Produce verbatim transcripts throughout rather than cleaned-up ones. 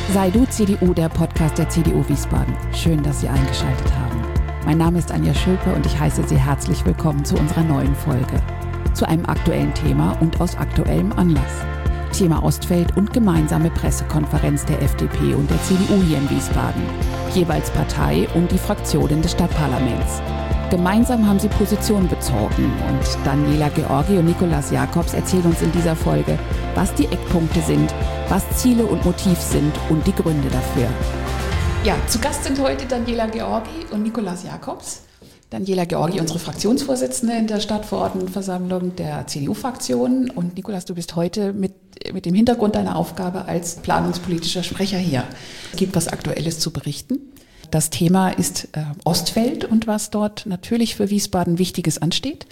Sei du C D U, der Podcast der C D U Wiesbaden. Schön, dass Sie eingeschaltet haben. Mein Name ist Anja Schülpe und ich heiße Sie herzlich willkommen zu unserer neuen Folge. Zu einem aktuellen Thema und aus aktuellem Anlass. Thema Ostfeld und gemeinsame Pressekonferenz der F D P und der C D U hier in Wiesbaden. Jeweils Partei und die Fraktionen des Stadtparlaments. Gemeinsam haben sie Position bezogen und Daniela Georgi und Nikolaus Jakobs erzählen uns in dieser Folge, was die Eckpunkte sind, was Ziele und Motiv sind und die Gründe dafür. Ja, zu Gast sind heute Daniela Georgi und Nikolaus Jakobs. Daniela Georgi, unsere Fraktionsvorsitzende in der Stadtverordnetenversammlung der C D U-Fraktion. Und Nikolaus, du bist heute mit, mit dem Hintergrund deiner Aufgabe als planungspolitischer Sprecher hier. Es gibt was Aktuelles zu berichten. Das Thema ist äh, Ostfeld und was dort natürlich für Wiesbaden Wichtiges ansteht.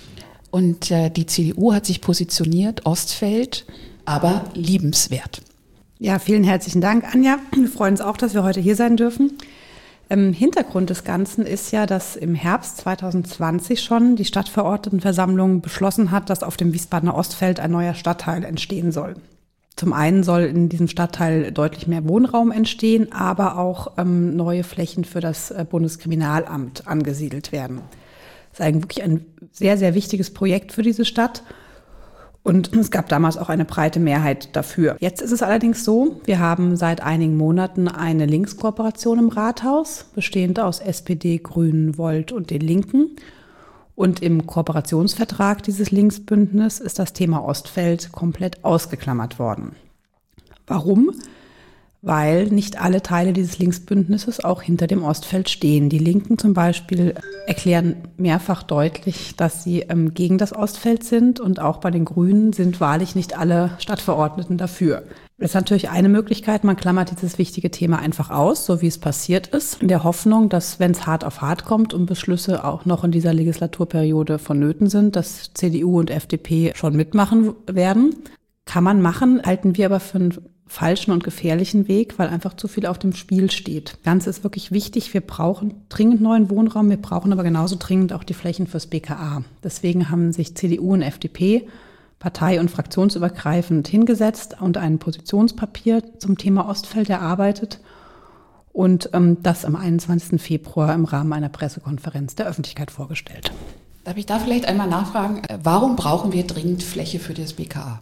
Und äh, die C D U hat sich positioniert, Ostfeld, aber liebenswert. Ja, vielen herzlichen Dank, Anja. Wir freuen uns auch, dass wir heute hier sein dürfen. Ähm, Hintergrund des Ganzen ist ja, dass im Herbst zwanzig zwanzig schon die Stadtverordnetenversammlung beschlossen hat, dass auf dem Wiesbadener Ostfeld ein neuer Stadtteil entstehen soll. Zum einen soll in diesem Stadtteil deutlich mehr Wohnraum entstehen, aber auch ähm, neue Flächen für das äh, Bundeskriminalamt angesiedelt werden. Das ist eigentlich wirklich ein sehr, sehr wichtiges Projekt für diese Stadt. Und es gab damals auch eine breite Mehrheit dafür. Jetzt ist es allerdings so, wir haben seit einigen Monaten eine Linkskooperation im Rathaus, bestehend aus S P D, Grünen, Volt und den Linken. Und im Kooperationsvertrag dieses Linksbündnisses ist das Thema Ostfeld komplett ausgeklammert worden. Warum? Weil nicht alle Teile dieses Linksbündnisses auch hinter dem Ostfeld stehen. Die Linken zum Beispiel erklären mehrfach deutlich, dass sie ähm, gegen das Ostfeld sind, und auch bei den Grünen sind wahrlich nicht alle Stadtverordneten dafür. Das ist natürlich eine Möglichkeit, man klammert dieses wichtige Thema einfach aus, so wie es passiert ist, in der Hoffnung, dass, wenn es hart auf hart kommt und Beschlüsse auch noch in dieser Legislaturperiode vonnöten sind, dass C D U und F D P schon mitmachen werden. Kann man machen, halten wir aber für einen falschen und gefährlichen Weg, weil einfach zu viel auf dem Spiel steht. Das Ganze ist wirklich wichtig. Wir brauchen dringend neuen Wohnraum, wir brauchen aber genauso dringend auch die Flächen fürs B K A. Deswegen haben sich C D U und F D P partei- und fraktionsübergreifend hingesetzt und ein Positionspapier zum Thema Ostfeld erarbeitet und ähm, das am einundzwanzigsten Februar im Rahmen einer Pressekonferenz der Öffentlichkeit vorgestellt. Darf ich da vielleicht einmal nachfragen, warum brauchen wir dringend Fläche für das B K A?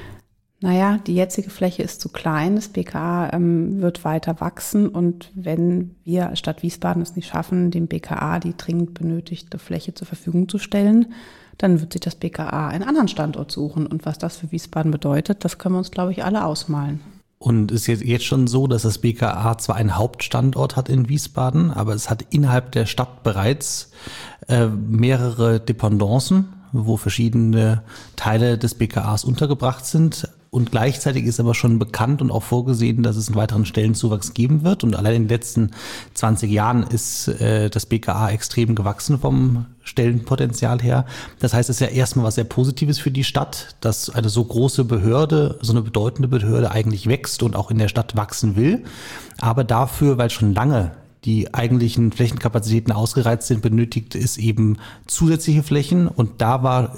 Naja, die jetzige Fläche ist zu klein, das B K A ähm, wird weiter wachsen, und wenn wir als Stadt Wiesbaden es nicht schaffen, dem B K A die dringend benötigte Fläche zur Verfügung zu stellen, dann wird sich das B K A einen anderen Standort suchen. Und was das für Wiesbaden bedeutet, das können wir uns, glaube ich, alle ausmalen. Und es ist jetzt schon so, dass das B K A zwar einen Hauptstandort hat in Wiesbaden, aber es hat innerhalb der Stadt bereits äh, mehrere Dependancen, wo verschiedene Teile des B K As untergebracht sind. Und gleichzeitig ist aber schon bekannt und auch vorgesehen, dass es einen weiteren Stellenzuwachs geben wird. Und allein in den letzten zwanzig Jahren ist äh, das B K A extrem gewachsen vom Stellenpotenzial her. Das heißt, es ist ja erstmal was sehr Positives für die Stadt, dass eine so große Behörde, so eine bedeutende Behörde eigentlich wächst und auch in der Stadt wachsen will. Aber dafür, weil schon lange die eigentlichen Flächenkapazitäten ausgereizt sind, benötigt es eben zusätzliche Flächen. Und da war,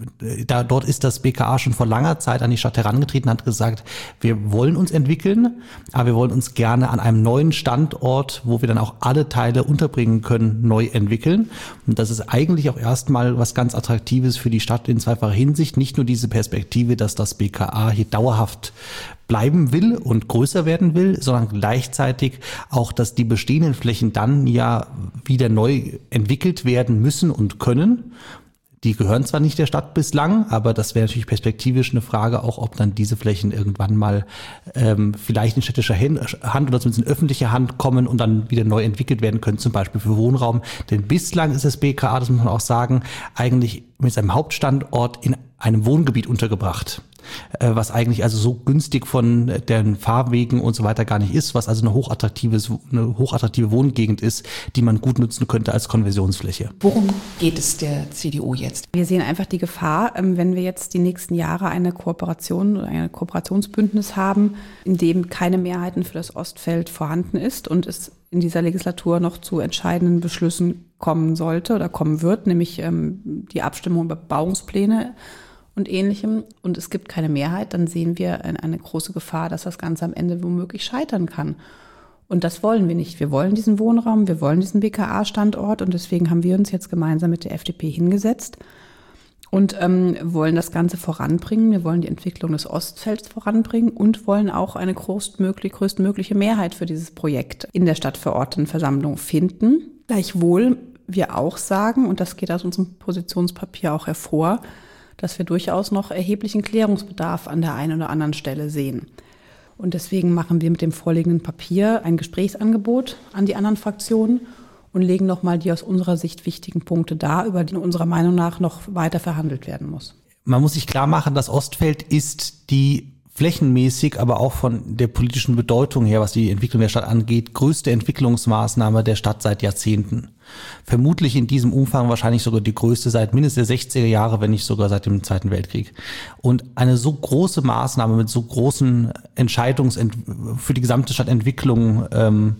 da, dort ist das B K A schon vor langer Zeit an die Stadt herangetreten, hat gesagt, wir wollen uns entwickeln, aber wir wollen uns gerne an einem neuen Standort, wo wir dann auch alle Teile unterbringen können, neu entwickeln. Und das ist eigentlich auch erstmal was ganz Attraktives für die Stadt in zweifacher Hinsicht. Nicht nur diese Perspektive, dass das B K A hier dauerhaft bleiben will und größer werden will, sondern gleichzeitig auch, dass die bestehenden Flächen dann ja wieder neu entwickelt werden müssen und können. Die gehören zwar nicht der Stadt bislang, aber das wäre natürlich perspektivisch eine Frage, auch ob dann diese Flächen irgendwann mal ähm, vielleicht in städtischer Hand oder zumindest in öffentlicher Hand kommen und dann wieder neu entwickelt werden können, zum Beispiel für Wohnraum. Denn bislang ist das B K A, das muss man auch sagen, eigentlich mit seinem Hauptstandort in einem Wohngebiet untergebracht, was eigentlich also so günstig von den Fahrwegen und so weiter gar nicht ist, was also eine hochattraktives, eine hochattraktive Wohngegend ist, die man gut nutzen könnte als Konversionsfläche. Worum geht es der C D U jetzt? Wir sehen einfach die Gefahr, wenn wir jetzt die nächsten Jahre eine Kooperation oder ein Kooperationsbündnis haben, in dem keine Mehrheiten für das Ostfeld vorhanden ist und es in dieser Legislatur noch zu entscheidenden Beschlüssen kommen sollte oder kommen wird, nämlich ähm, die Abstimmung über Bebauungspläne und Ähnlichem und es gibt keine Mehrheit, dann sehen wir eine große Gefahr, dass das Ganze am Ende womöglich scheitern kann. Und das wollen wir nicht. Wir wollen diesen Wohnraum, wir wollen diesen B K A-Standort und deswegen haben wir uns jetzt gemeinsam mit der F D P hingesetzt und ähm, wollen das Ganze voranbringen. Wir wollen die Entwicklung des Ostfelds voranbringen und wollen auch eine größtmöglich, größtmögliche Mehrheit für dieses Projekt in der Stadtverordnetenversammlung finden. Gleichwohl wir auch sagen, und das geht aus unserem Positionspapier auch hervor, dass wir durchaus noch erheblichen Klärungsbedarf an der einen oder anderen Stelle sehen. Und deswegen machen wir mit dem vorliegenden Papier ein Gesprächsangebot an die anderen Fraktionen und legen nochmal die aus unserer Sicht wichtigen Punkte dar, über die unserer Meinung nach noch weiter verhandelt werden muss. Man muss sich klar machen, das Ostfeld ist die flächenmäßig, aber auch von der politischen Bedeutung her, was die Entwicklung der Stadt angeht, größte Entwicklungsmaßnahme der Stadt seit Jahrzehnten. Vermutlich in diesem Umfang wahrscheinlich sogar die größte seit mindestens der sechziger Jahre, wenn nicht sogar seit dem Zweiten Weltkrieg. Und eine so große Maßnahme mit so großen Entscheidungs- für die gesamte Stadtentwicklung, ähm,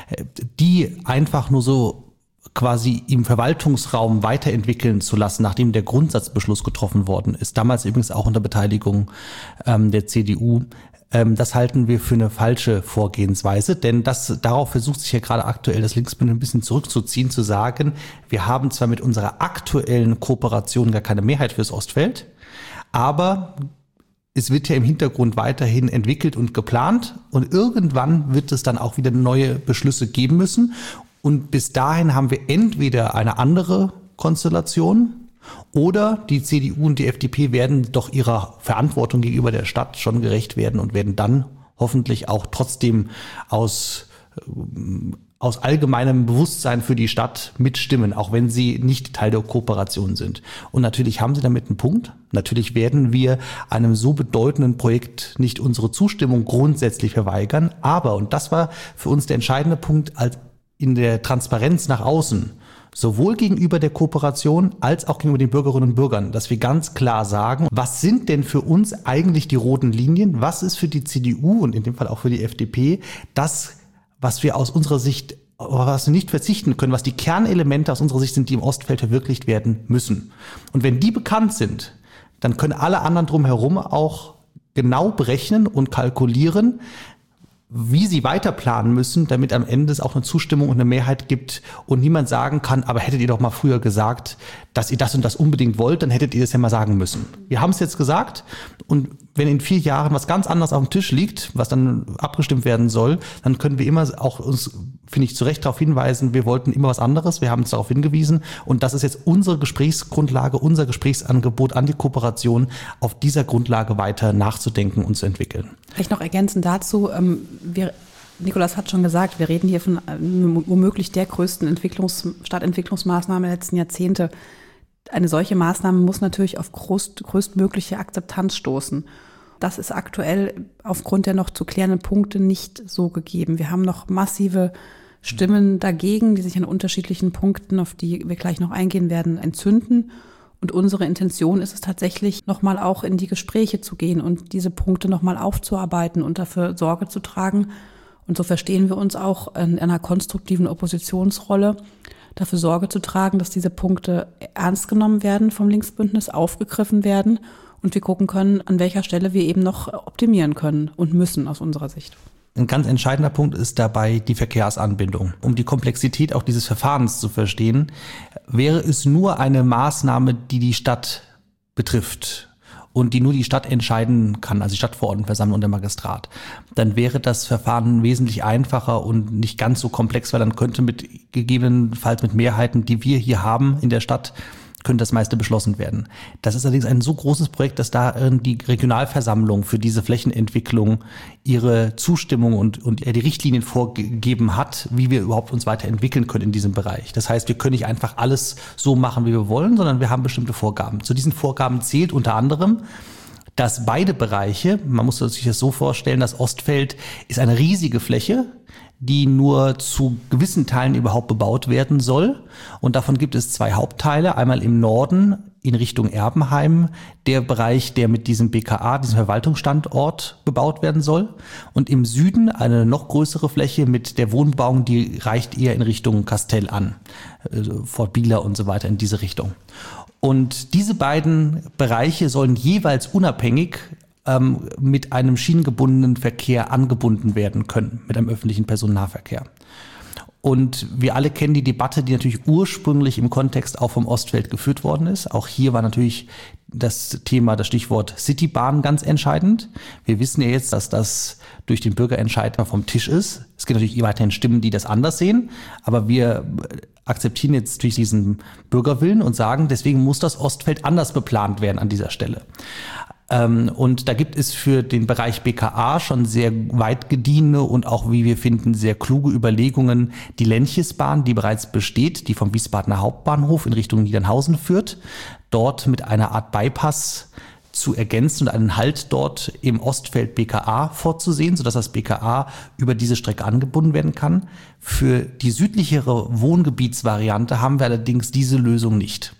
die einfach nur so quasi im Verwaltungsraum weiterentwickeln zu lassen, nachdem der Grundsatzbeschluss getroffen worden ist, damals übrigens auch unter Beteiligung ähm, der C D U, ähm, das halten wir für eine falsche Vorgehensweise, denn das darauf versucht sich ja gerade aktuell das Linksbündnis ein bisschen zurückzuziehen, zu sagen, wir haben zwar mit unserer aktuellen Kooperation gar keine Mehrheit fürs Ostfeld, aber es wird ja im Hintergrund weiterhin entwickelt und geplant und irgendwann wird es dann auch wieder neue Beschlüsse geben müssen. Und bis dahin haben wir entweder eine andere Konstellation oder die C D U und die F D P werden doch ihrer Verantwortung gegenüber der Stadt schon gerecht werden und werden dann hoffentlich auch trotzdem aus, aus allgemeinem Bewusstsein für die Stadt mitstimmen, auch wenn sie nicht Teil der Kooperation sind. Und natürlich haben sie damit einen Punkt. Natürlich werden wir einem so bedeutenden Projekt nicht unsere Zustimmung grundsätzlich verweigern. Aber, und das war für uns der entscheidende Punkt, als in der Transparenz nach außen, sowohl gegenüber der Kooperation als auch gegenüber den Bürgerinnen und Bürgern, dass wir ganz klar sagen, was sind denn für uns eigentlich die roten Linien, was ist für die C D U und in dem Fall auch für die F D P das, was wir aus unserer Sicht, was wir nicht verzichten können, was die Kernelemente aus unserer Sicht sind, die im Ostfeld verwirklicht werden müssen. Und wenn die bekannt sind, dann können alle anderen drumherum auch genau berechnen und kalkulieren, wie sie weiter planen müssen, damit am Ende es auch eine Zustimmung und eine Mehrheit gibt und niemand sagen kann, aber hättet ihr doch mal früher gesagt, dass ihr das und das unbedingt wollt, dann hättet ihr das ja mal sagen müssen. Wir haben es jetzt gesagt und wenn in vier Jahren was ganz anderes auf dem Tisch liegt, was dann abgestimmt werden soll, dann können wir immer auch uns, finde ich, zu Recht darauf hinweisen, wir wollten immer was anderes, wir haben uns darauf hingewiesen und das ist jetzt unsere Gesprächsgrundlage, unser Gesprächsangebot an die Kooperation, auf dieser Grundlage weiter nachzudenken und zu entwickeln. Vielleicht noch ergänzend dazu, ähm, wir, Nikolaus hat schon gesagt, wir reden hier von äh, womöglich der größten Entwicklungs-, Stadtentwicklungsmaßnahme der letzten Jahrzehnte. Eine solche Maßnahme muss natürlich auf groß, größtmögliche Akzeptanz stoßen. Das ist aktuell aufgrund der noch zu klärenden Punkte nicht so gegeben. Wir haben noch massive Stimmen dagegen, die sich an unterschiedlichen Punkten, auf die wir gleich noch eingehen werden, entzünden. Und unsere Intention ist es tatsächlich, nochmal auch in die Gespräche zu gehen und diese Punkte nochmal aufzuarbeiten und dafür Sorge zu tragen. Und so verstehen wir uns auch in einer konstruktiven Oppositionsrolle, dafür Sorge zu tragen, dass diese Punkte ernst genommen werden vom Linksbündnis, aufgegriffen werden und wir gucken können, an welcher Stelle wir eben noch optimieren können und müssen aus unserer Sicht. Ein ganz entscheidender Punkt ist dabei die Verkehrsanbindung. Um die Komplexität auch dieses Verfahrens zu verstehen, wäre es nur eine Maßnahme, die die Stadt betrifft und die nur die Stadt entscheiden kann, also die Stadtverordnetenversammlung und der Magistrat, dann wäre das Verfahren wesentlich einfacher und nicht ganz so komplex, weil dann könnte mit gegebenenfalls mit Mehrheiten, die wir hier haben in der Stadt, könnte das meiste beschlossen werden. Das ist allerdings ein so großes Projekt, dass da die Regionalversammlung für diese Flächenentwicklung ihre Zustimmung und, und die Richtlinien vorgegeben hat, wie wir überhaupt uns weiterentwickeln können in diesem Bereich. Das heißt, wir können nicht einfach alles so machen, wie wir wollen, sondern wir haben bestimmte Vorgaben. Zu diesen Vorgaben zählt unter anderem, dass beide Bereiche, man muss sich das so vorstellen, das Ostfeld ist eine riesige Fläche, die nur zu gewissen Teilen überhaupt bebaut werden soll. Und davon gibt es zwei Hauptteile. Einmal im Norden in Richtung Erbenheim, der Bereich, der mit diesem B K A, diesem Verwaltungsstandort, bebaut werden soll. Und im Süden eine noch größere Fläche mit der Wohnbebauung, die reicht eher in Richtung Kastell an, Fort Bieler und so weiter in diese Richtung. Und diese beiden Bereiche sollen jeweils unabhängig ähm, mit einem schienengebundenen Verkehr angebunden werden können, mit einem öffentlichen Personennahverkehr. Und wir alle kennen die Debatte, die natürlich ursprünglich im Kontext auch vom Ostfeld geführt worden ist. Auch hier war natürlich das Thema, das Stichwort Citybahn ganz entscheidend. Wir wissen ja jetzt, dass das durch den Bürgerentscheid mal vom Tisch ist. Es gibt natürlich weiterhin Stimmen, die das anders sehen, aber wir akzeptieren jetzt durch diesen Bürgerwillen und sagen, deswegen muss das Ostfeld anders beplant werden an dieser Stelle. Und da gibt es für den Bereich B K A schon sehr weit gediehene und auch, wie wir finden, sehr kluge Überlegungen. Die Lenchesbahn, die bereits besteht, die vom Wiesbadener Hauptbahnhof in Richtung Niedernhausen führt, dort mit einer Art Bypass zu ergänzen und einen Halt dort im Ostfeld B K A vorzusehen, sodass das B K A über diese Strecke angebunden werden kann. Für die südlichere Wohngebietsvariante haben wir allerdings diese Lösung nicht.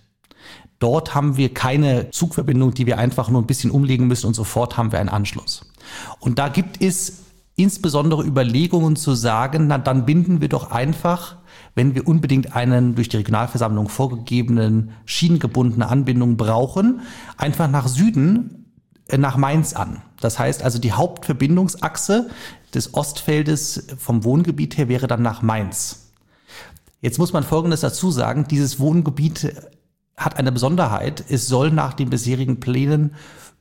Dort haben wir keine Zugverbindung, die wir einfach nur ein bisschen umlegen müssen und sofort haben wir einen Anschluss. Und da gibt es insbesondere Überlegungen zu sagen, na dann binden wir doch einfach, wenn wir unbedingt einen durch die Regionalversammlung vorgegebenen schienengebundene Anbindung brauchen, einfach nach Süden, äh, nach Mainz an. Das heißt also, die Hauptverbindungsachse des Ostfeldes vom Wohngebiet her wäre dann nach Mainz. Jetzt muss man Folgendes dazu sagen, dieses Wohngebiet hat eine Besonderheit. Es soll nach den bisherigen Plänen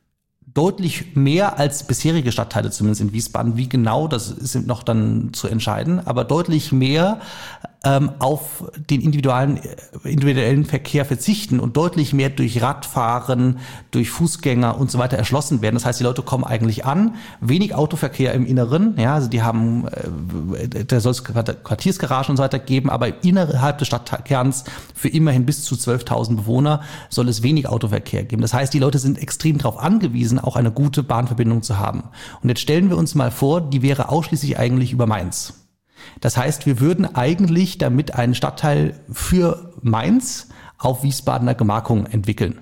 deutlich mehr als bisherige Stadtteile, zumindest in Wiesbaden, wie genau, das ist noch dann zu entscheiden, aber deutlich mehr ähm, auf den individuellen, individuellen Verkehr verzichten und deutlich mehr durch Radfahren, durch Fußgänger und so weiter erschlossen werden. Das heißt, die Leute kommen eigentlich an, wenig Autoverkehr im Inneren, ja, also die haben, äh, da soll es Quartiersgaragen und so weiter geben, aber innerhalb des Stadtkerns für immerhin bis zu zwölftausend Bewohner soll es wenig Autoverkehr geben. Das heißt, die Leute sind extrem darauf angewiesen, auch eine gute Bahnverbindung zu haben. Und jetzt stellen wir uns mal vor, die wäre ausschließlich eigentlich über Mainz. Das heißt, wir würden eigentlich damit einen Stadtteil für Mainz auf Wiesbadener Gemarkung entwickeln.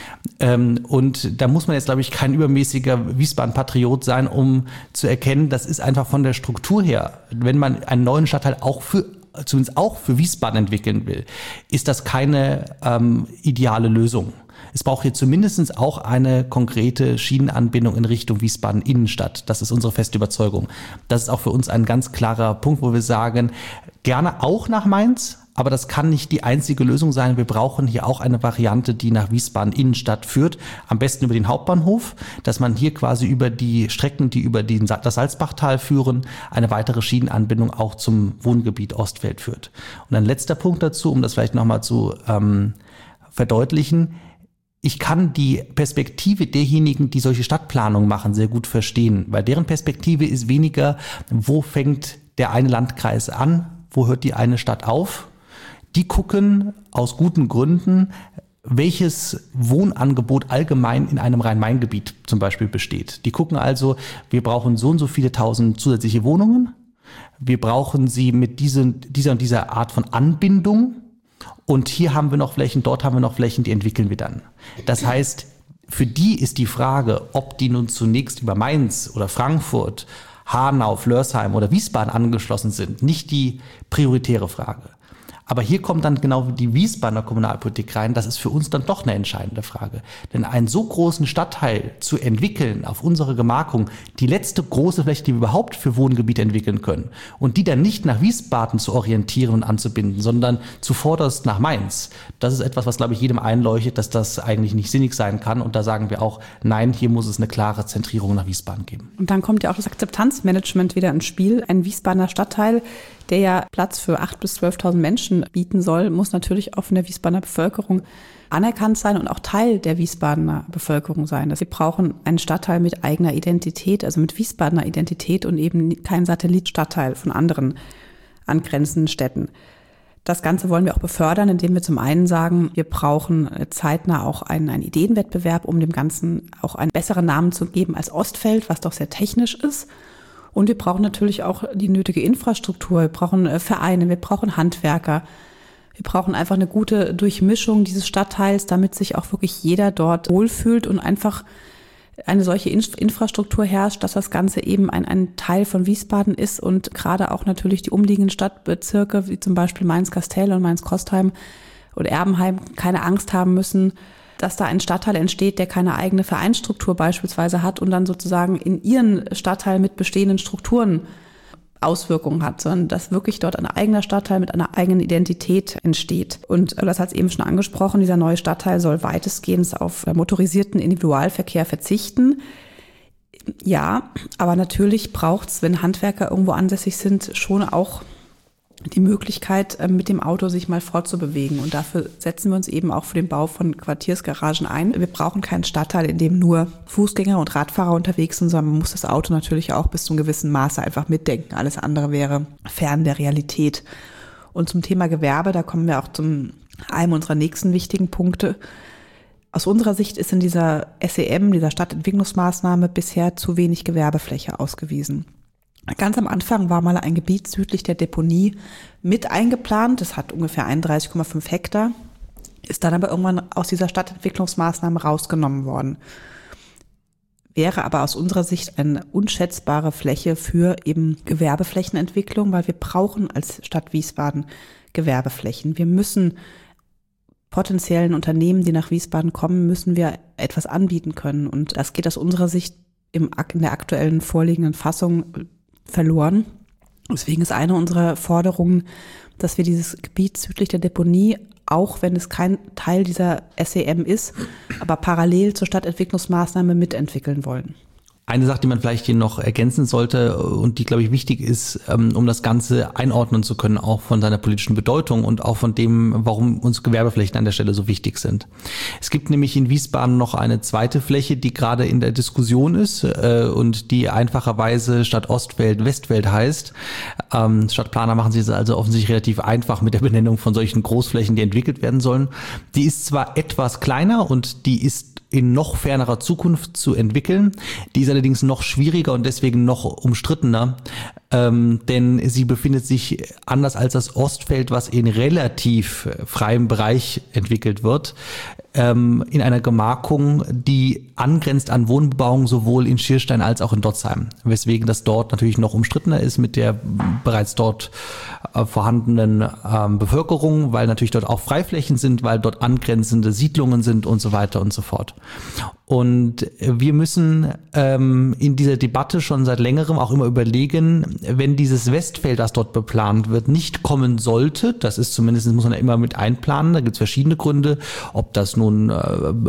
Ähm, und da muss man jetzt, glaube ich, kein übermäßiger Wiesbaden-Patriot sein, um zu erkennen, das ist einfach von der Struktur her, wenn man einen neuen Stadtteil auch für zumindest auch für Wiesbaden entwickeln will, ist das keine ähm, ideale Lösung. Es braucht hier zumindest auch eine konkrete Schienenanbindung in Richtung Wiesbaden Innenstadt. Das ist unsere feste Überzeugung. Das ist auch für uns ein ganz klarer Punkt, wo wir sagen, gerne auch nach Mainz, aber das kann nicht die einzige Lösung sein. Wir brauchen hier auch eine Variante, die nach Wiesbaden Innenstadt führt, am besten über den Hauptbahnhof, dass man hier quasi über die Strecken, die über den, das Salzbachtal führen, eine weitere Schienenanbindung auch zum Wohngebiet Ostfeld führt. Und ein letzter Punkt dazu, um das vielleicht nochmal zu ähm, verdeutlichen. Ich kann die Perspektive derjenigen, die solche Stadtplanung machen, sehr gut verstehen, weil deren Perspektive ist weniger, wo fängt der eine Landkreis an, wo hört die eine Stadt auf. Die gucken aus guten Gründen, welches Wohnangebot allgemein in einem Rhein-Main-Gebiet zum Beispiel besteht. Die gucken also, wir brauchen so und so viele tausend zusätzliche Wohnungen, wir brauchen sie mit diesen, dieser und dieser Art von Anbindung. Und hier haben wir noch Flächen, dort haben wir noch Flächen, die entwickeln wir dann. Das heißt, für die ist die Frage, ob die nun zunächst über Mainz oder Frankfurt, Hanau, Flörsheim oder Wiesbaden angeschlossen sind, nicht die prioritäre Frage. Aber hier kommt dann genau die Wiesbadener Kommunalpolitik rein. Das ist für uns dann doch eine entscheidende Frage. Denn einen so großen Stadtteil zu entwickeln auf unsere Gemarkung, die letzte große Fläche, die wir überhaupt für Wohngebiete entwickeln können, und die dann nicht nach Wiesbaden zu orientieren und anzubinden, sondern zuvorderst nach Mainz, das ist etwas, was, glaube ich, jedem einleuchtet, dass das eigentlich nicht sinnig sein kann. Und da sagen wir auch, nein, hier muss es eine klare Zentrierung nach Wiesbaden geben. Und dann kommt ja auch das Akzeptanzmanagement wieder ins Spiel. Ein Wiesbadener Stadtteil, der ja Platz für achttausend bis zwölftausend Menschen bieten soll, muss natürlich auch von der Wiesbadener Bevölkerung anerkannt sein und auch Teil der Wiesbadener Bevölkerung sein. Sie brauchen einen Stadtteil mit eigener Identität, also mit Wiesbadener Identität und eben kein Satellitstadtteil von anderen angrenzenden Städten. Das Ganze wollen wir auch befördern, indem wir zum einen sagen, wir brauchen zeitnah auch einen, einen Ideenwettbewerb, um dem Ganzen auch einen besseren Namen zu geben als Ostfeld, was doch sehr technisch ist. Und wir brauchen natürlich auch die nötige Infrastruktur, wir brauchen Vereine, wir brauchen Handwerker. Wir brauchen einfach eine gute Durchmischung dieses Stadtteils, damit sich auch wirklich jeder dort wohlfühlt und einfach eine solche Infrastruktur herrscht, dass das Ganze eben ein, ein Teil von Wiesbaden ist und gerade auch natürlich die umliegenden Stadtbezirke, wie zum Beispiel Mainz-Kastel und Mainz-Kostheim, oder Erbenheim keine Angst haben müssen, dass da ein Stadtteil entsteht, der keine eigene Vereinsstruktur beispielsweise hat und dann sozusagen in ihren Stadtteil mit bestehenden Strukturen Auswirkungen hat, sondern dass wirklich dort ein eigener Stadtteil mit einer eigenen Identität entsteht. Und das hat es eben schon angesprochen, dieser neue Stadtteil soll weitestgehend auf motorisierten Individualverkehr verzichten. Ja, aber natürlich braucht es, wenn Handwerker irgendwo ansässig sind, schon auch die Möglichkeit, mit dem Auto sich mal fortzubewegen. Und dafür setzen wir uns eben auch für den Bau von Quartiersgaragen ein. Wir brauchen keinen Stadtteil, in dem nur Fußgänger und Radfahrer unterwegs sind, sondern man muss das Auto natürlich auch bis zu einem gewissen Maße einfach mitdenken. Alles andere wäre fern der Realität. Und zum Thema Gewerbe, da kommen wir auch zum einem unserer nächsten wichtigen Punkte. Aus unserer Sicht ist in dieser S E M, dieser Stadtentwicklungsmaßnahme, bisher zu wenig Gewerbefläche ausgewiesen. Ganz am Anfang war mal ein Gebiet südlich der Deponie mit eingeplant. Das hat ungefähr einunddreißig Komma fünf Hektar, ist dann aber irgendwann aus dieser Stadtentwicklungsmaßnahme rausgenommen worden. Wäre aber aus unserer Sicht eine unschätzbare Fläche für eben Gewerbeflächenentwicklung, weil wir brauchen als Stadt Wiesbaden Gewerbeflächen. Wir müssen potenziellen Unternehmen, die nach Wiesbaden kommen, müssen wir etwas anbieten können. Und das geht aus unserer Sicht im, in der aktuellen vorliegenden Fassung verloren. Deswegen ist eine unserer Forderungen, dass wir dieses Gebiet südlich der Deponie, auch wenn es kein Teil dieser S E M ist, aber parallel zur Stadtentwicklungsmaßnahme mitentwickeln wollen. Eine Sache, die man vielleicht hier noch ergänzen sollte und die, glaube ich, wichtig ist, um das Ganze einordnen zu können, auch von seiner politischen Bedeutung und auch von dem, warum uns Gewerbeflächen an der Stelle so wichtig sind. Es gibt nämlich in Wiesbaden noch eine zweite Fläche, die gerade in der Diskussion ist und die einfacherweise statt Ostfeld Westfeld heißt. Stadtplaner machen sich es also offensichtlich relativ einfach mit der Benennung von solchen Großflächen, die entwickelt werden sollen. Die ist zwar etwas kleiner und die ist in noch fernerer Zukunft zu entwickeln. Die ist allerdings noch schwieriger und deswegen noch umstrittener, ähm, denn sie befindet sich anders als das Ostfeld, was in relativ freiem Bereich entwickelt wird, ähm, in einer Gemarkung, die angrenzt an Wohnbebauung sowohl in Schierstein als auch in Dotzheim, weswegen das dort natürlich noch umstrittener ist mit der bereits dort äh, vorhandenen ähm, Bevölkerung, weil natürlich dort auch Freiflächen sind, weil dort angrenzende Siedlungen sind und so weiter und so fort. Und wir müssen ähm, in dieser Debatte schon seit längerem auch immer überlegen, wenn dieses Westfeld, das dort beplant wird, nicht kommen sollte, das ist zumindest, muss man ja immer mit einplanen, da gibt es verschiedene Gründe, ob das nun äh,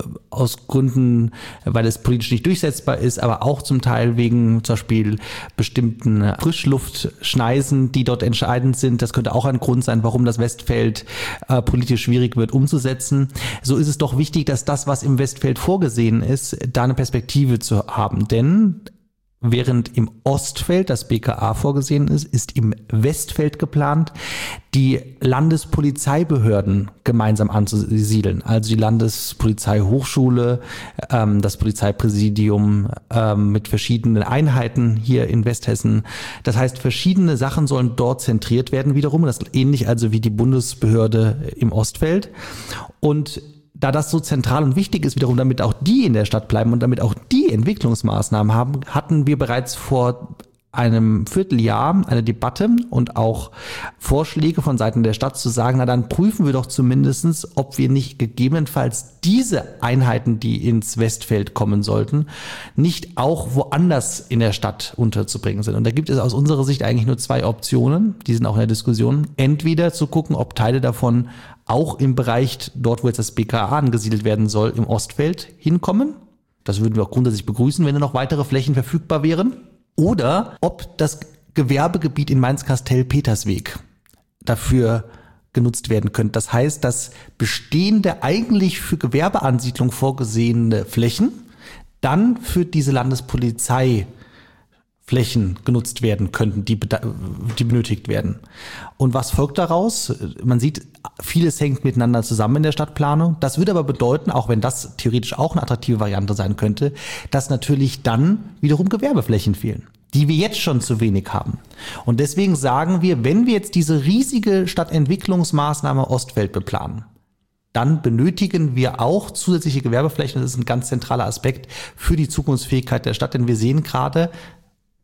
aus Gründen, weil es politisch nicht durchsetzbar ist, aber auch zum Teil wegen zum Beispiel bestimmten Frischluftschneisen, die dort entscheidend sind. Das könnte auch ein Grund sein, warum das Westfeld äh, politisch schwierig wird umzusetzen. So ist es doch wichtig, dass das, was im Westfeld vorgesehen ist, da eine Perspektive zu haben. Denn während im Ostfeld das B K A vorgesehen ist, ist im Westfeld geplant, die Landespolizeibehörden gemeinsam anzusiedeln. Also die Landespolizeihochschule, ähm, das Polizeipräsidium ähm, mit verschiedenen Einheiten hier in Westhessen. Das heißt, verschiedene Sachen sollen dort zentriert werden wiederum. Das ist ähnlich also wie die Bundesbehörde im Ostfeld. Und da das so zentral und wichtig ist, wiederum, damit auch die in der Stadt bleiben und damit auch die Entwicklungsmaßnahmen haben, hatten wir bereits vor einem Vierteljahr eine Debatte und auch Vorschläge von Seiten der Stadt zu sagen, na dann prüfen wir doch zumindestens, ob wir nicht gegebenenfalls diese Einheiten, die ins Westfeld kommen sollten, nicht auch woanders in der Stadt unterzubringen sind. Und da gibt es aus unserer Sicht eigentlich nur zwei Optionen, die sind auch in der Diskussion. Entweder zu gucken, ob Teile davon auch im Bereich, dort wo jetzt das B K A angesiedelt werden soll, im Ostfeld hinkommen. Das würden wir auch grundsätzlich begrüßen, wenn da noch weitere Flächen verfügbar wären. Oder ob das Gewerbegebiet in Mainz-Kastell-Petersweg dafür genutzt werden könnte. Das heißt, dass bestehende, eigentlich für Gewerbeansiedlung vorgesehene Flächen dann für diese Landespolizei Flächen genutzt werden könnten, die, die benötigt werden. Und was folgt daraus? Man sieht, vieles hängt miteinander zusammen in der Stadtplanung. Das würde aber bedeuten, auch wenn das theoretisch auch eine attraktive Variante sein könnte, dass natürlich dann wiederum Gewerbeflächen fehlen, die wir jetzt schon zu wenig haben. Und deswegen sagen wir, wenn wir jetzt diese riesige Stadtentwicklungsmaßnahme Ostfeld beplanen, dann benötigen wir auch zusätzliche Gewerbeflächen. Das ist ein ganz zentraler Aspekt für die Zukunftsfähigkeit der Stadt, denn wir sehen gerade,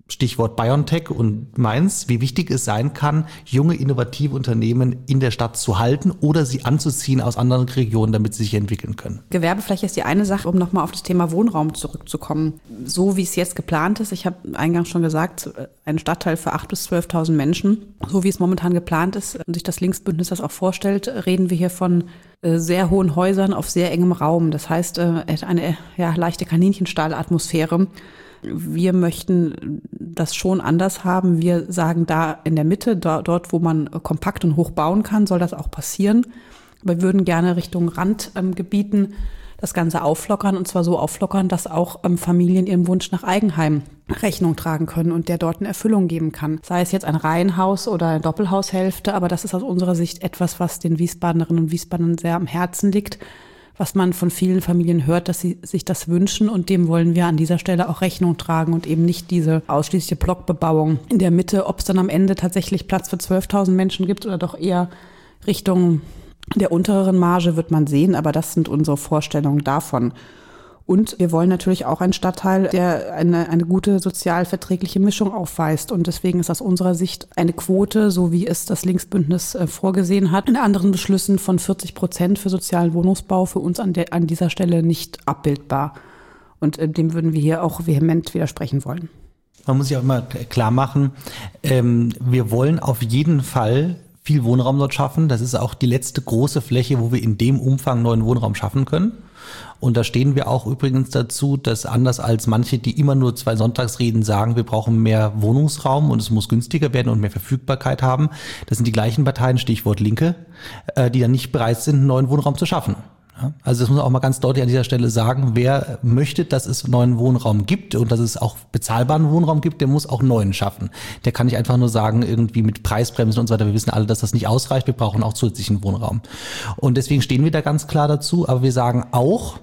Stichwort BioNTech und Mainz, wie wichtig es sein kann, junge, innovative Unternehmen in der Stadt zu halten oder sie anzuziehen aus anderen Regionen, damit sie sich entwickeln können. Gewerbefläche ist die eine Sache, um nochmal auf das Thema Wohnraum zurückzukommen. So wie es jetzt geplant ist, ich habe eingangs schon gesagt, ein Stadtteil für achttausend bis zwölftausend Menschen, so wie es momentan geplant ist und sich das Linksbündnis das auch vorstellt, reden wir hier von sehr hohen Häusern auf sehr engem Raum. Das heißt, eine ja, leichte Kaninchenstall-Atmosphäre. Wir möchten das schon anders haben. Wir sagen, da in der Mitte, da, dort, wo man kompakt und hoch bauen kann, soll das auch passieren. Aber wir würden gerne Richtung Randgebieten ähm, das Ganze auflockern, und zwar so auflockern, dass auch ähm, Familien ihrem Wunsch nach Eigenheim Rechnung tragen können und der dort eine Erfüllung geben kann. Sei es jetzt ein Reihenhaus oder eine Doppelhaushälfte, aber das ist aus unserer Sicht etwas, was den Wiesbadenerinnen und Wiesbadern sehr am Herzen liegt, was man von vielen Familien hört, dass sie sich das wünschen, und dem wollen wir an dieser Stelle auch Rechnung tragen und eben nicht diese ausschließliche Blockbebauung in der Mitte. Ob es dann am Ende tatsächlich Platz für zwölftausend Menschen gibt oder doch eher Richtung der unteren Marge, wird man sehen, aber das sind unsere Vorstellungen davon. Und wir wollen natürlich auch einen Stadtteil, der eine, eine gute sozialverträgliche Mischung aufweist. Und deswegen ist aus unserer Sicht eine Quote, so wie es das Linksbündnis äh, vorgesehen hat, in anderen Beschlüssen von vierzig Prozent für sozialen Wohnungsbau für uns an, der, an dieser Stelle nicht abbildbar. Und äh, dem würden wir hier auch vehement widersprechen wollen. Man muss sich auch immer klar machen, ähm, wir wollen auf jeden Fall viel Wohnraum dort schaffen. Das ist auch die letzte große Fläche, wo wir in dem Umfang neuen Wohnraum schaffen können. Und da stehen wir auch übrigens dazu, dass anders als manche, die immer nur zwei Sonntagsreden sagen, wir brauchen mehr Wohnungsraum und es muss günstiger werden und mehr Verfügbarkeit haben, das sind die gleichen Parteien, Stichwort Linke, die dann nicht bereit sind, einen neuen Wohnraum zu schaffen. Also das muss man auch mal ganz deutlich an dieser Stelle sagen, wer möchte, dass es neuen Wohnraum gibt und dass es auch bezahlbaren Wohnraum gibt, der muss auch neuen schaffen. Der kann nicht einfach nur sagen, irgendwie mit Preisbremsen und so weiter, wir wissen alle, dass das nicht ausreicht, wir brauchen auch zusätzlichen Wohnraum. Und deswegen stehen wir da ganz klar dazu, aber wir sagen auch,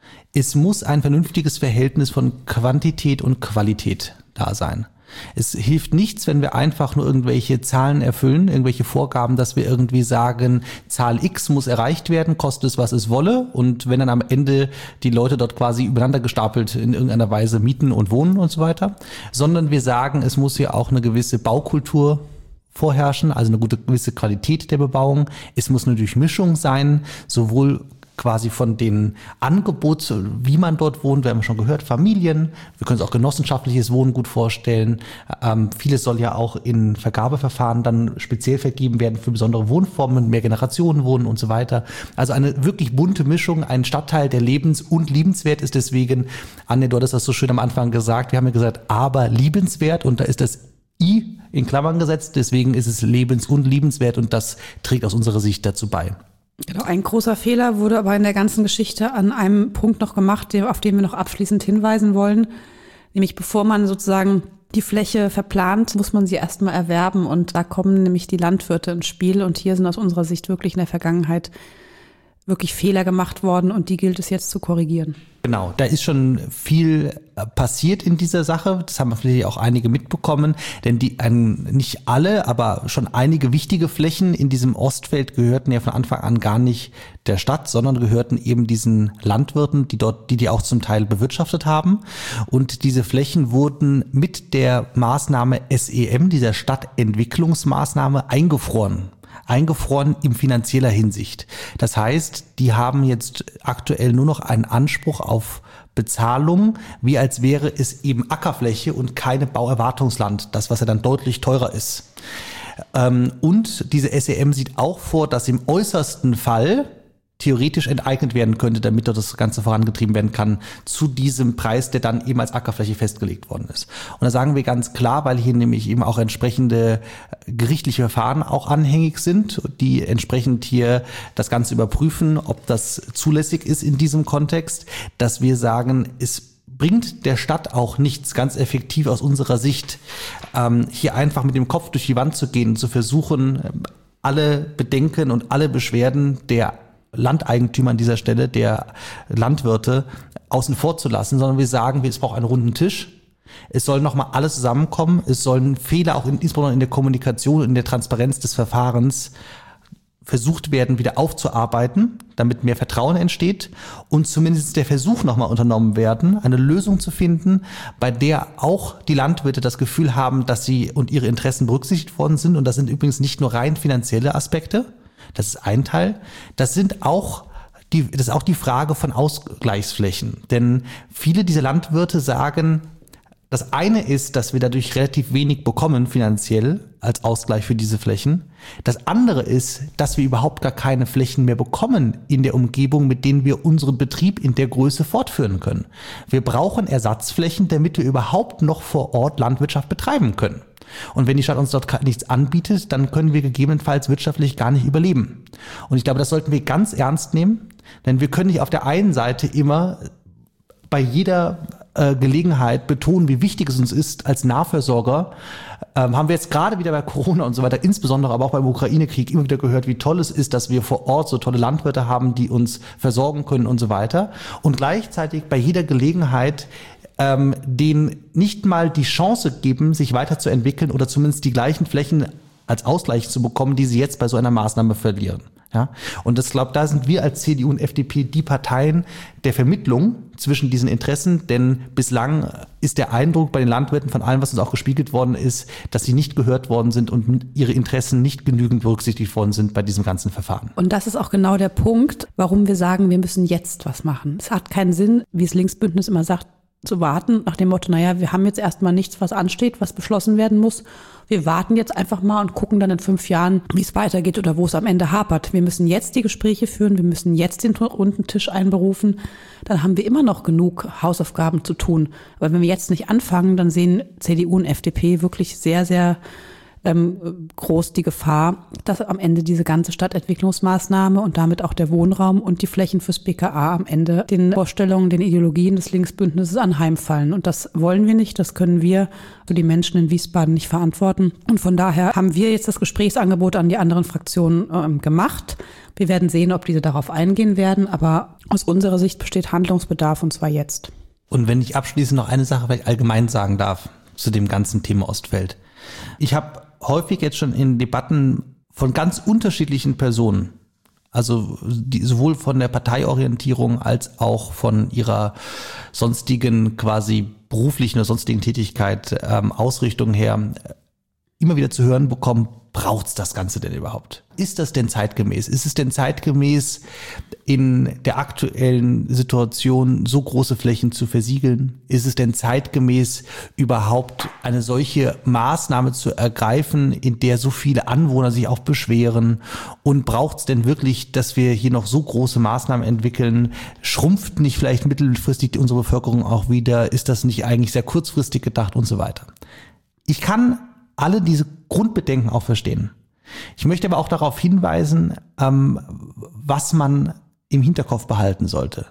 es muss ein vernünftiges Verhältnis von Quantität und Qualität da sein. Es hilft nichts, wenn wir einfach nur irgendwelche Zahlen erfüllen, irgendwelche Vorgaben, dass wir irgendwie sagen, Zahl X muss erreicht werden, koste es, was es wolle. Und wenn dann am Ende die Leute dort quasi übereinander gestapelt in irgendeiner Weise mieten und wohnen und so weiter. Sondern wir sagen, es muss ja auch eine gewisse Baukultur vorherrschen, also eine gute gewisse Qualität der Bebauung. Es muss eine Durchmischung sein, sowohl quasi von den Angeboten, wie man dort wohnt, wir haben schon gehört, Familien, wir können uns auch genossenschaftliches Wohnen gut vorstellen. Ähm, vieles soll ja auch in Vergabeverfahren dann speziell vergeben werden für besondere Wohnformen, mehr Generationen wohnen und so weiter. Also eine wirklich bunte Mischung, ein Stadtteil, der lebens- und liebenswert ist. Deswegen, Anne, du hattest das so schön am Anfang gesagt, wir haben ja gesagt, aber liebenswert, und da ist das I in Klammern gesetzt, deswegen ist es lebens- und liebenswert, und das trägt aus unserer Sicht dazu bei. Genau, ein großer Fehler wurde aber in der ganzen Geschichte an einem Punkt noch gemacht, auf den wir noch abschließend hinweisen wollen. Nämlich bevor man sozusagen die Fläche verplant, muss man sie erstmal erwerben. Und da kommen nämlich die Landwirte ins Spiel. Und hier sind aus unserer Sicht wirklich in der Vergangenheit wirklich Fehler gemacht worden, und die gilt es jetzt zu korrigieren. Genau, da ist schon viel passiert in dieser Sache. Das haben vielleicht auch einige mitbekommen, denn die ein, nicht alle, aber schon einige wichtige Flächen in diesem Ostfeld gehörten ja von Anfang an gar nicht der Stadt, sondern gehörten eben diesen Landwirten, die dort, die die auch zum Teil bewirtschaftet haben. Und diese Flächen wurden mit der Maßnahme S E M, dieser Stadtentwicklungsmaßnahme, eingefroren. eingefroren in finanzieller Hinsicht. Das heißt, die haben jetzt aktuell nur noch einen Anspruch auf Bezahlung, wie als wäre es eben Ackerfläche und keine Bauerwartungsland, das, was ja dann deutlich teurer ist. Und diese S E M sieht auch vor, dass im äußersten Fall theoretisch enteignet werden könnte, damit dort das Ganze vorangetrieben werden kann zu diesem Preis, der dann eben als Ackerfläche festgelegt worden ist. Und da sagen wir ganz klar, weil hier nämlich eben auch entsprechende gerichtliche Verfahren auch anhängig sind, die entsprechend hier das Ganze überprüfen, ob das zulässig ist in diesem Kontext, dass wir sagen, es bringt der Stadt auch nichts, ganz effektiv aus unserer Sicht, ähm, hier einfach mit dem Kopf durch die Wand zu gehen und zu versuchen, alle Bedenken und alle Beschwerden der Landeigentümer an dieser Stelle, der Landwirte, außen vor zu lassen, sondern wir sagen, es braucht einen runden Tisch. Es soll nochmal alles zusammenkommen. Es sollen Fehler auch in, insbesondere in der Kommunikation, in der Transparenz des Verfahrens versucht werden, wieder aufzuarbeiten, damit mehr Vertrauen entsteht und zumindest der Versuch nochmal unternommen werden, eine Lösung zu finden, bei der auch die Landwirte das Gefühl haben, dass sie und ihre Interessen berücksichtigt worden sind. Und das sind übrigens nicht nur rein finanzielle Aspekte, das ist ein Teil, das sind auch die, das ist auch die Frage von Ausgleichsflächen. Denn viele dieser Landwirte sagen, das eine ist, dass wir dadurch relativ wenig bekommen finanziell als Ausgleich für diese Flächen. Das andere ist, dass wir überhaupt gar keine Flächen mehr bekommen in der Umgebung, mit denen wir unseren Betrieb in der Größe fortführen können. Wir brauchen Ersatzflächen, damit wir überhaupt noch vor Ort Landwirtschaft betreiben können. Und wenn die Stadt uns dort nichts anbietet, dann können wir gegebenenfalls wirtschaftlich gar nicht überleben. Und ich glaube, das sollten wir ganz ernst nehmen, denn wir können nicht auf der einen Seite immer bei jeder äh, Gelegenheit betonen, wie wichtig es uns ist als Nahversorger. Ähm, haben wir jetzt gerade wieder bei Corona und so weiter, insbesondere aber auch beim Ukraine-Krieg immer wieder gehört, wie toll es ist, dass wir vor Ort so tolle Landwirte haben, die uns versorgen können und so weiter. Und gleichzeitig bei jeder Gelegenheit ähm, denen nicht mal die Chance geben, sich weiterzuentwickeln oder zumindest die gleichen Flächen als Ausgleich zu bekommen, die sie jetzt bei so einer Maßnahme verlieren. Ja, und das glaube, da sind wir als C D U und F D P die Parteien der Vermittlung zwischen diesen Interessen, denn bislang ist der Eindruck bei den Landwirten von allem, was uns auch gespiegelt worden ist, dass sie nicht gehört worden sind und ihre Interessen nicht genügend berücksichtigt worden sind bei diesem ganzen Verfahren. Und das ist auch genau der Punkt, warum wir sagen, wir müssen jetzt was machen. Es hat keinen Sinn, wie es Linksbündnis immer sagt, zu warten nach dem Motto, naja, wir haben jetzt erstmal nichts, was ansteht, was beschlossen werden muss. Wir warten jetzt einfach mal und gucken dann in fünf Jahren, wie es weitergeht oder wo es am Ende hapert. Wir müssen jetzt die Gespräche führen, wir müssen jetzt den runden Tisch einberufen. Dann haben wir immer noch genug Hausaufgaben zu tun. Aber wenn wir jetzt nicht anfangen, dann sehen C D U und F D P wirklich sehr, sehr ähm, groß die Gefahr, dass am Ende diese ganze Stadtentwicklungsmaßnahme und damit auch der Wohnraum und die Flächen fürs B K A am Ende den Vorstellungen, den Ideologien des Linksbündnisses anheimfallen. Und das wollen wir nicht, das können wir für die Menschen in Wiesbaden nicht verantworten. Und von daher haben wir jetzt das Gesprächsangebot an die anderen Fraktionen ähm, gemacht. Wir werden sehen, ob diese darauf eingehen werden, aber aus unserer Sicht besteht Handlungsbedarf und zwar jetzt. Und wenn ich abschließend noch eine Sache vielleicht allgemein sagen darf zu dem ganzen Thema Ostfeld. Ich habe häufig jetzt schon in Debatten von ganz unterschiedlichen Personen, also die, sowohl von der Parteiorientierung als auch von ihrer sonstigen quasi beruflichen oder sonstigen Tätigkeit, ähm, Ausrichtung her, immer wieder zu hören bekommen, braucht's das Ganze denn überhaupt? Ist das denn zeitgemäß? Ist es denn zeitgemäß, in der aktuellen Situation so große Flächen zu versiegeln? Ist es denn zeitgemäß, überhaupt eine solche Maßnahme zu ergreifen, in der so viele Anwohner sich auch beschweren? Und braucht's denn wirklich, dass wir hier noch so große Maßnahmen entwickeln? Schrumpft nicht vielleicht mittelfristig unsere Bevölkerung auch wieder? Ist das nicht eigentlich sehr kurzfristig gedacht und so weiter? Ich kann alle diese Grundbedenken auch verstehen. Ich möchte aber auch darauf hinweisen, ähm, was man im Hinterkopf behalten sollte.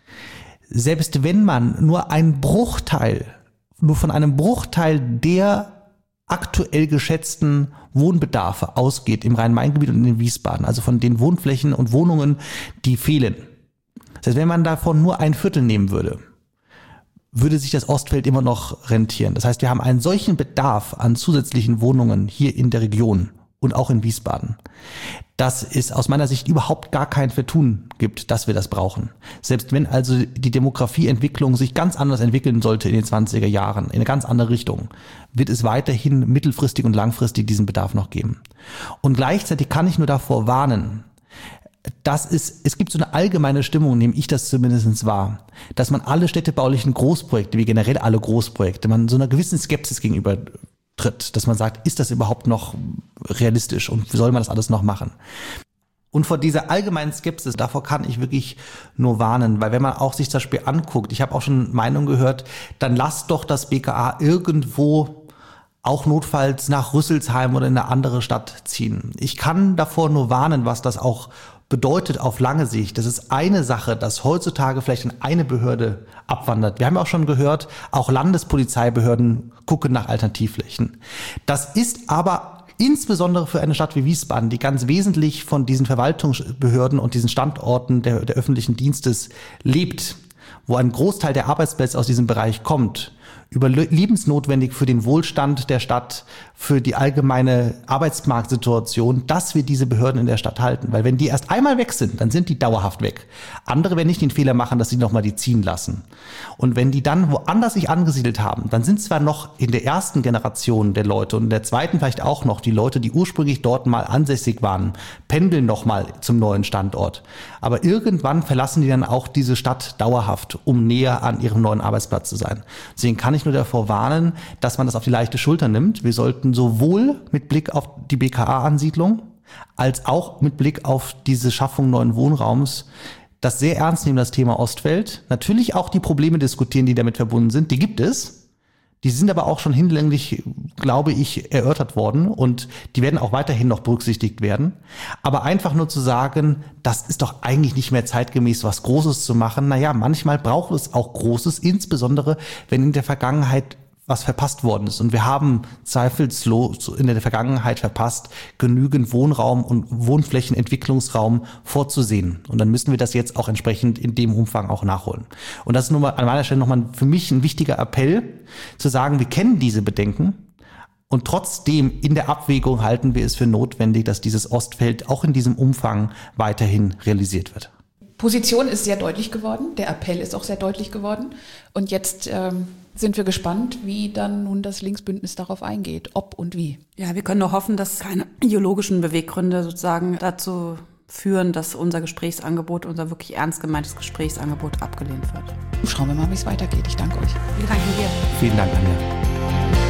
Selbst wenn man nur einen Bruchteil, nur von einem Bruchteil der aktuell geschätzten Wohnbedarfe ausgeht im Rhein-Main-Gebiet und in Wiesbaden, also von den Wohnflächen und Wohnungen, die fehlen. Das heißt, wenn man davon nur ein Viertel nehmen würde, würde sich das Ostfeld immer noch rentieren. Das heißt, wir haben einen solchen Bedarf an zusätzlichen Wohnungen hier in der Region und auch in Wiesbaden, dass es aus meiner Sicht überhaupt gar kein Vertun gibt, dass wir das brauchen. Selbst wenn also die Demografieentwicklung sich ganz anders entwickeln sollte in den zwanziger Jahren, in eine ganz andere Richtung, wird es weiterhin mittelfristig und langfristig diesen Bedarf noch geben. Und gleichzeitig kann ich nur davor warnen, Das ist, es gibt so eine allgemeine Stimmung, nehme ich das zumindest wahr, dass man alle städtebaulichen Großprojekte, wie generell alle Großprojekte, man so einer gewissen Skepsis gegenüber tritt, dass man sagt, ist das überhaupt noch realistisch und soll man das alles noch machen? Und vor dieser allgemeinen Skepsis, davor kann ich wirklich nur warnen, weil wenn man auch sich das Spiel anguckt, ich habe auch schon Meinungen gehört, dann lasst doch das B K A irgendwo auch notfalls nach Rüsselsheim oder in eine andere Stadt ziehen. Ich kann davor nur warnen, was das auch bedeutet auf lange Sicht. Das ist eine Sache, dass heutzutage vielleicht in eine Behörde abwandert. Wir haben ja auch schon gehört, auch Landespolizeibehörden gucken nach Alternativflächen. Das ist aber insbesondere für eine Stadt wie Wiesbaden, die ganz wesentlich von diesen Verwaltungsbehörden und diesen Standorten der, der öffentlichen Dienstes lebt, wo ein Großteil der Arbeitsplätze aus diesem Bereich kommt, überlebensnotwendig für den Wohlstand der Stadt, für die allgemeine Arbeitsmarktsituation, dass wir diese Behörden in der Stadt halten. Weil wenn die erst einmal weg sind, dann sind die dauerhaft weg. Andere werden nicht den Fehler machen, dass sie nochmal die ziehen lassen. Und wenn die dann woanders sich angesiedelt haben, dann sind zwar noch in der ersten Generation der Leute und in der zweiten vielleicht auch noch die Leute, die ursprünglich dort mal ansässig waren, pendeln nochmal zum neuen Standort. Aber irgendwann verlassen die dann auch diese Stadt dauerhaft, um näher an ihrem neuen Arbeitsplatz zu sein. Deswegen kann ich nur davor warnen, dass man das auf die leichte Schulter nimmt. Wir sollten sowohl mit Blick auf die B K A-Ansiedlung als auch mit Blick auf diese Schaffung neuen Wohnraums das sehr ernst nehmen, das Thema Ostfeld. Natürlich auch die Probleme diskutieren, die damit verbunden sind. Die gibt es. Die sind aber auch schon hinlänglich, glaube ich, erörtert worden und die werden auch weiterhin noch berücksichtigt werden. Aber einfach nur zu sagen, das ist doch eigentlich nicht mehr zeitgemäß, was Großes zu machen. Naja, manchmal braucht es auch Großes, insbesondere wenn in der Vergangenheit was verpasst worden ist. Und wir haben zweifellos in der Vergangenheit verpasst, genügend Wohnraum und Wohnflächenentwicklungsraum vorzusehen. Und dann müssen wir das jetzt auch entsprechend in dem Umfang auch nachholen. Und das ist nun mal an meiner Stelle nochmal für mich ein wichtiger Appell, zu sagen, wir kennen diese Bedenken und trotzdem in der Abwägung halten wir es für notwendig, dass dieses Ostfeld auch in diesem Umfang weiterhin realisiert wird. Position ist sehr deutlich geworden, der Appell ist auch sehr deutlich geworden und jetzt ähm, sind wir gespannt, wie dann nun das Linksbündnis darauf eingeht, ob und wie. Ja, wir können nur hoffen, dass keine ideologischen Beweggründe sozusagen dazu führen, dass unser Gesprächsangebot, unser wirklich ernst gemeintes Gesprächsangebot abgelehnt wird. Schauen wir mal, wie es weitergeht. Ich danke euch. Wir danken dir. Vielen Dank, Anja.